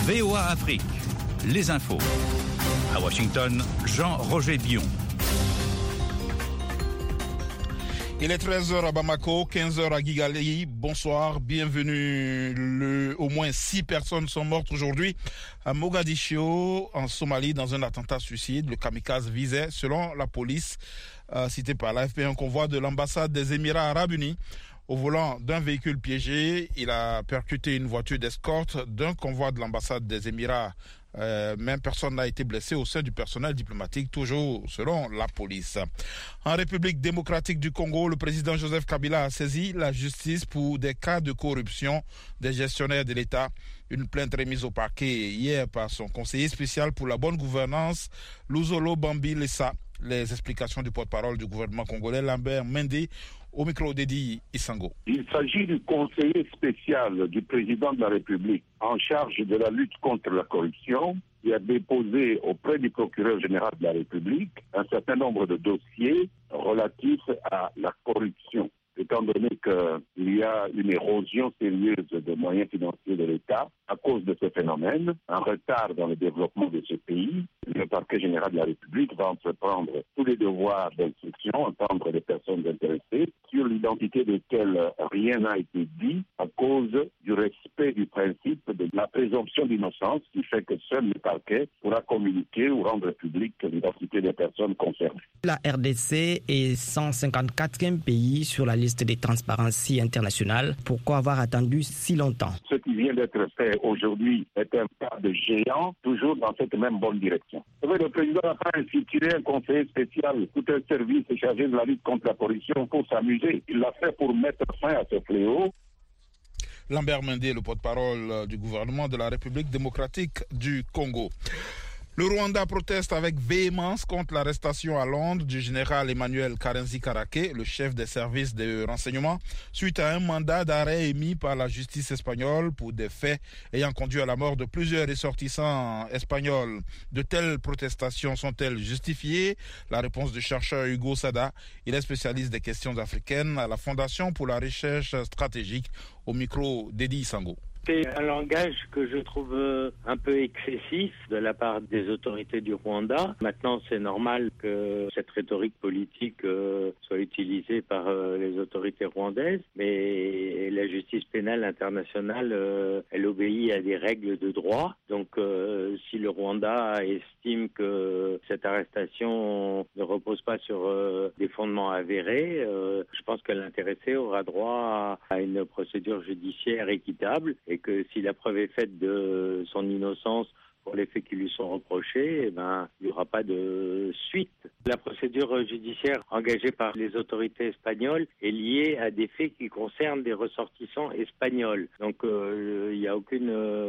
VOA Afrique, les infos. À Washington, Jean-Roger Bion. Il est 13h à Bamako, 15h à Kigali. Bonsoir, bienvenue. Au moins 6 personnes sont mortes aujourd'hui à Mogadiscio, en Somalie, dans un attentat suicide. Le kamikaze visait, selon la police, citée par l'AFP, un convoi de l'ambassade des Émirats Arabes Unis. Au volant d'un véhicule piégé, il a percuté une voiture d'escorte d'un convoi de l'ambassade des Émirats. Même personne n'a été blessée au sein du personnel diplomatique, toujours selon la police. En République démocratique du Congo, le président Joseph Kabila a saisi la justice pour des cas de corruption des gestionnaires de l'État. Une plainte remise au parquet hier par son conseiller spécial pour la bonne gouvernance, Luzolo Bambi Lessa. Les explications du porte-parole du gouvernement congolais, Lambert Mende, au micro d'Edi Isango. Il s'agit du conseiller spécial du président de la République en charge de la lutte contre la corruption qui a déposé auprès du procureur général de la République un certain nombre de dossiers relatifs à la corruption. Étant donné qu'il y a une érosion sérieuse des moyens financiers de l'État à cause de ce phénomène, un retard dans le développement de ce pays, le parquet général de la République va entreprendre tous les devoirs d'instruction, entendre les personnes intéressées, sur l'identité desquelles rien n'a été dit à cause du respect du principe de la présomption d'innocence, qui fait que seul le parquet pourra communiquer ou rendre publique l'identité des personnes concernées. La RDC est 154e pays sur la liste des Transparency International. Pourquoi avoir attendu si longtemps? Ce qui vient d'être fait aujourd'hui est un pas de géant, toujours dans cette même bonne direction. Le président n'a pas institué un conseiller spécial, tout un service chargé de la lutte contre la corruption pour s'amuser. Il l'a fait pour mettre fin à ce fléau. Lambert Mende, le porte-parole du gouvernement de la République démocratique du Congo. Le Rwanda proteste avec véhémence contre l'arrestation à Londres du général Emmanuel Karenzi Karake, le chef des services de renseignement, suite à un mandat d'arrêt émis par la justice espagnole pour des faits ayant conduit à la mort de plusieurs ressortissants espagnols. De telles protestations sont-elles justifiées? La réponse du chercheur Hugo Sada. Il est spécialiste des questions africaines à la Fondation pour la recherche stratégique, au micro d'Edi Sango. C'est un langage que je trouve un peu excessif de la part des autorités du Rwanda. Maintenant, c'est normal que cette rhétorique politique soit utilisée par les autorités rwandaises, mais la justice pénale internationale, elle obéit à des règles de droit. Donc, si le Rwanda estime que cette arrestation ne repose pas sur des fondements avérés, je pense que l'intéressé aura droit à une procédure judiciaire équitable. Et que si la preuve est faite de son innocence pour les faits qui lui sont reprochés, il n'y aura pas de suite. La procédure judiciaire engagée par les autorités espagnoles est liée à des faits qui concernent des ressortissants espagnols. Donc il n'y a aucune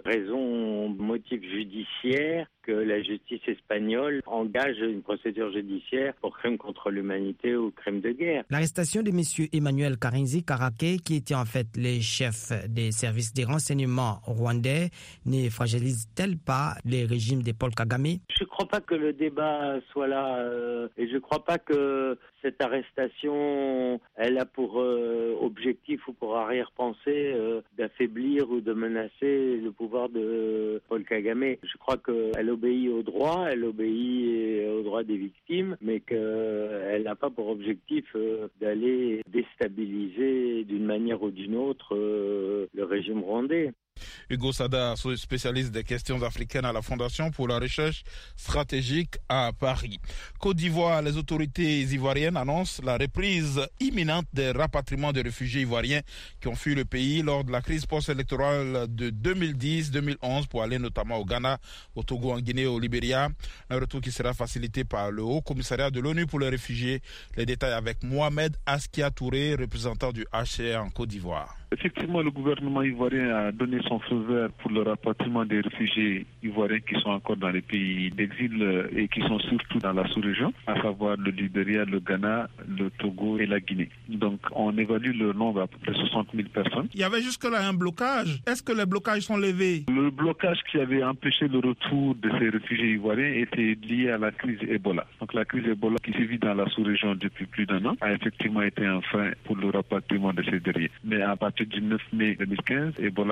raison, motif judiciaire que la justice espagnole engage une procédure judiciaire pour crime contre l'humanité ou crime de guerre. L'arrestation de M. Emmanuel Karenzi Karake, qui était en fait le chef des services de renseignement rwandais, ne fragilise-t-elle pas les régimes de Paul Kagame? Je ne crois pas que le débat soit là et je ne crois pas que cette arrestation, elle a pour objectif ou pour arrière-pensée d'affaiblir ou de menacer le pouvoir de Paul Kagame. Je crois qu'elle obéit au droit, elle obéit aux droits des victimes, mais qu'elle n'a pas pour objectif d'aller déstabiliser d'une manière ou d'une autre le régime rwandais. Hugo Sada, spécialiste des questions africaines à la Fondation pour la recherche stratégique à Paris. Côte d'Ivoire, les autorités ivoiriennes annoncent la reprise imminente des rapatriements de réfugiés ivoiriens qui ont fui le pays lors de la crise post-électorale de 2010-2011 pour aller notamment au Ghana, au Togo, en Guinée et au Libéria. Un retour qui sera facilité par le Haut Commissariat de l'ONU pour les réfugiés. Les détails avec Mohamed Askia Touré, représentant du HCR en Côte d'Ivoire. Effectivement, le gouvernement ivoirien a donné son feu vert pour le rapatriement des réfugiés ivoiriens qui sont encore dans les pays d'exil et qui sont surtout dans la sous-région, à savoir le Libéria, le Ghana, le Togo et la Guinée. Donc, on évalue le nombre à peu près 60 000 personnes. Il y avait jusque-là un blocage. Est-ce que les blocages sont levés? Le blocage qui avait empêché le retour de ces réfugiés ivoiriens était lié à la crise Ebola. Donc, la crise Ebola qui sévit dans la sous-région depuis plus d'1 an a effectivement été un frein pour le rapatriement de ces derniers. Mais à partir du 9 mai 2015, Ebola a été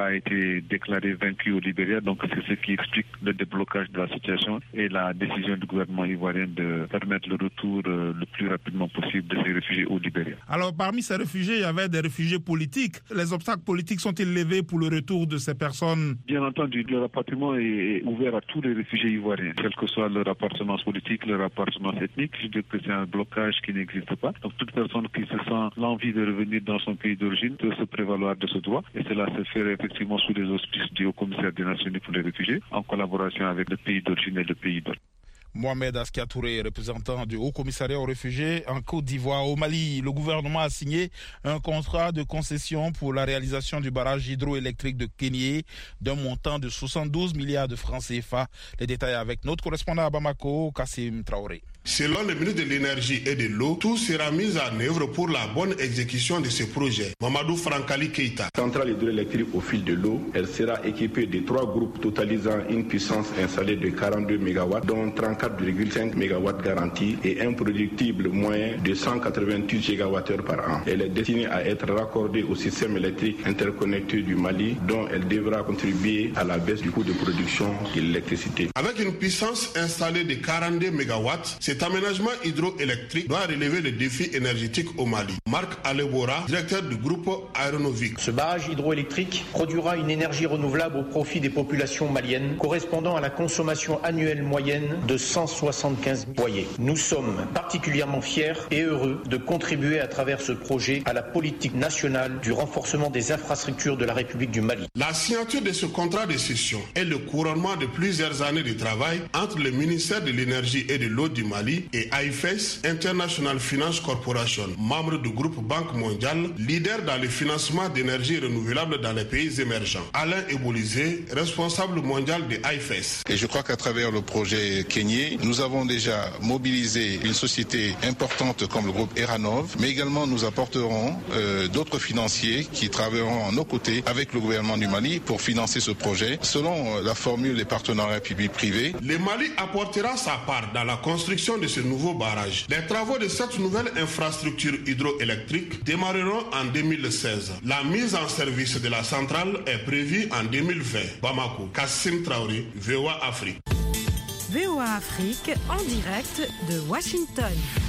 été déclaré vaincu au Libéria. Donc c'est ce qui explique le déblocage de la situation et la décision du gouvernement ivoirien de permettre le retour le plus rapidement possible de ces réfugiés au Libéria. Alors parmi ces réfugiés, il y avait des réfugiés politiques. Les obstacles politiques sont-ils levés pour le retour de ces personnes? Bien entendu, le rapatriement est ouvert à tous les réfugiés ivoiriens, quelle que soit leur appartenance politique, leur appartenance ethnique. Je dis que c'est un blocage qui n'existe pas. Donc toute personne qui se sent l'envie de revenir dans son pays d'origine peut se prévaloir de ce droit. Et cela se fait effectivement sous les auspices du Haut-Commissaire des Nations Unies pour les réfugiés, en collaboration avec le pays d'origine et le pays d'origine. Mohamed Askia Touré, représentant du Haut-Commissariat aux réfugiés en Côte d'Ivoire. Au Mali, le gouvernement a signé un contrat de concession pour la réalisation du barrage hydroélectrique de Kénié d'un montant de 72 milliards de francs CFA. Les détails avec notre correspondant à Bamako, Kassim Traoré. Selon le ministre de l'Énergie et de l'Eau, tout sera mis en œuvre pour la bonne exécution de ce projet. Mamadou Frankali Keïta. Centrale hydroélectrique au fil de l'eau, elle sera équipée de 3 groupes totalisant une puissance installée de 42 MW, dont 34,5 MW garantis et un productible moyen de 188 GWh par an. Elle est destinée à être raccordée au système électrique interconnecté du Mali, dont elle devra contribuer à la baisse du coût de production de l'électricité. Avec une puissance installée de 42 MW, cet aménagement hydroélectrique doit relever le défi énergétique au Mali. Marc Alebora, directeur du groupe Aéronovic. Ce barrage hydroélectrique produira une énergie renouvelable au profit des populations maliennes, correspondant à la consommation annuelle moyenne de 175 foyers. Nous sommes particulièrement fiers et heureux de contribuer à travers ce projet à la politique nationale du renforcement des infrastructures de la République du Mali. La signature de ce contrat de cession est le couronnement de plusieurs années de travail entre le ministère de l'Énergie et de l'Eau du Mali et IFES, International Finance Corporation, membre du groupe Banque mondiale, leader dans le financement d'énergie renouvelable dans les pays émergents. Alain Ebolisé, responsable mondial de IFES. Et je crois qu'à travers le projet Kénié, nous avons déjà mobilisé une société importante comme le groupe Eranov, mais également nous apporterons d'autres financiers qui travailleront à nos côtés avec le gouvernement du Mali pour financer ce projet selon la formule des partenariats publics-privés. Le Mali apportera sa part dans la construction de ce nouveau barrage. Les travaux de cette nouvelle infrastructure hydroélectrique démarreront en 2016. La mise en service de la centrale est prévue en 2020. Bamako, Kassim Traoré, VOA Afrique. VOA Afrique en direct de Washington.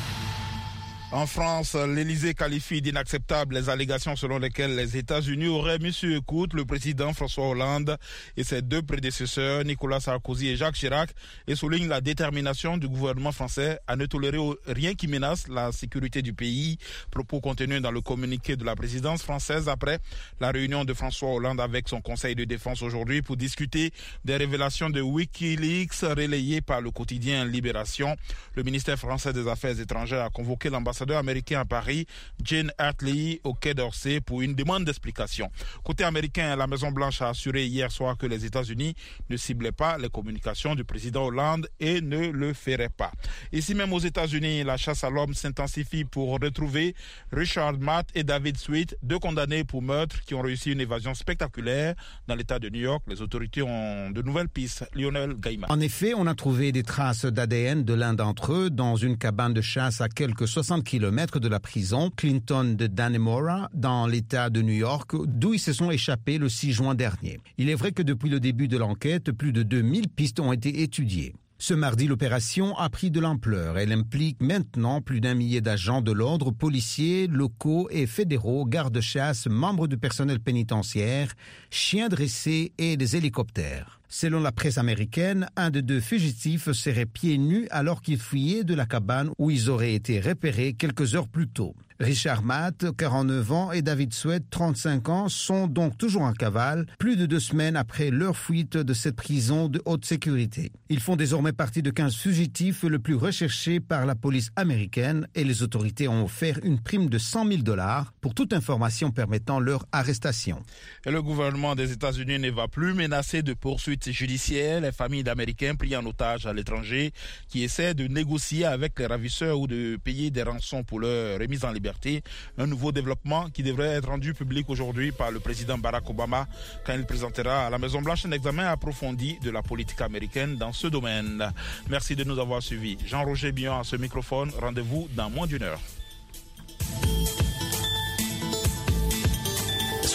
En France, l'Élysée qualifie d'inacceptables les allégations selon lesquelles les États-Unis auraient mis sur écoute le président François Hollande et ses 2 prédécesseurs, Nicolas Sarkozy et Jacques Chirac, et souligne la détermination du gouvernement français à ne tolérer rien qui menace la sécurité du pays. Propos contenus dans le communiqué de la présidence française après la réunion de François Hollande avec son conseil de défense aujourd'hui pour discuter des révélations de Wikileaks relayées par le quotidien Libération. Le ministère français des Affaires étrangères a convoqué l'ambassadeur américain à Paris, Jane Hartley, au Quai d'Orsay pour une demande d'explication. Côté américain, la Maison-Blanche a assuré hier soir que les États-Unis ne ciblaient pas les communications du président Hollande et ne le feraient pas. Ici même aux États-Unis, la chasse à l'homme s'intensifie pour retrouver Richard Matt et David Sweet, 2 condamnés pour meurtre qui ont réussi une évasion spectaculaire dans l'État de New York. Les autorités ont de nouvelles pistes. Lionel Gaïma. En effet, on a trouvé des traces d'ADN de l'un d'entre eux dans une cabane de chasse à quelques 60 km de la prison Clinton de Dannemora dans l'État de New York, d'où ils se sont échappés le 6 juin dernier. Il est vrai que depuis le début de l'enquête, plus de 2000 pistes ont été étudiées. Ce mardi, l'opération a pris de l'ampleur. Elle implique maintenant plus d'1 millier d'agents de l'ordre, policiers, locaux et fédéraux, gardes-chasse, membres du personnel pénitentiaire, chiens dressés et des hélicoptères. Selon la presse américaine, un des 2 fugitifs serait pieds nus alors qu'il fuyait de la cabane où ils auraient été repérés quelques heures plus tôt. Richard Matt, 49 ans, et David Sweat, 35 ans, sont donc toujours en cavale, plus de 2 semaines après leur fuite de cette prison de haute sécurité. Ils font désormais partie de 15 fugitifs le plus recherchés par la police américaine et les autorités ont offert une prime de $100 000 pour toute information permettant leur arrestation. Et le gouvernement des États-Unis ne va plus menacer de poursuites judiciaires les familles d'Américains pris en otage à l'étranger qui essaient de négocier avec les ravisseurs ou de payer des rançons pour leur remise en liberté. Un nouveau développement qui devrait être rendu public aujourd'hui par le président Barack Obama quand il présentera à la Maison-Blanche un examen approfondi de la politique américaine dans ce domaine. Merci de nous avoir suivis. Jean-Roger Billon à ce microphone. Rendez-vous dans moins d'1 heure.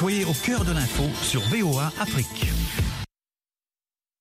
Soyez au cœur de l'info sur VOA Afrique.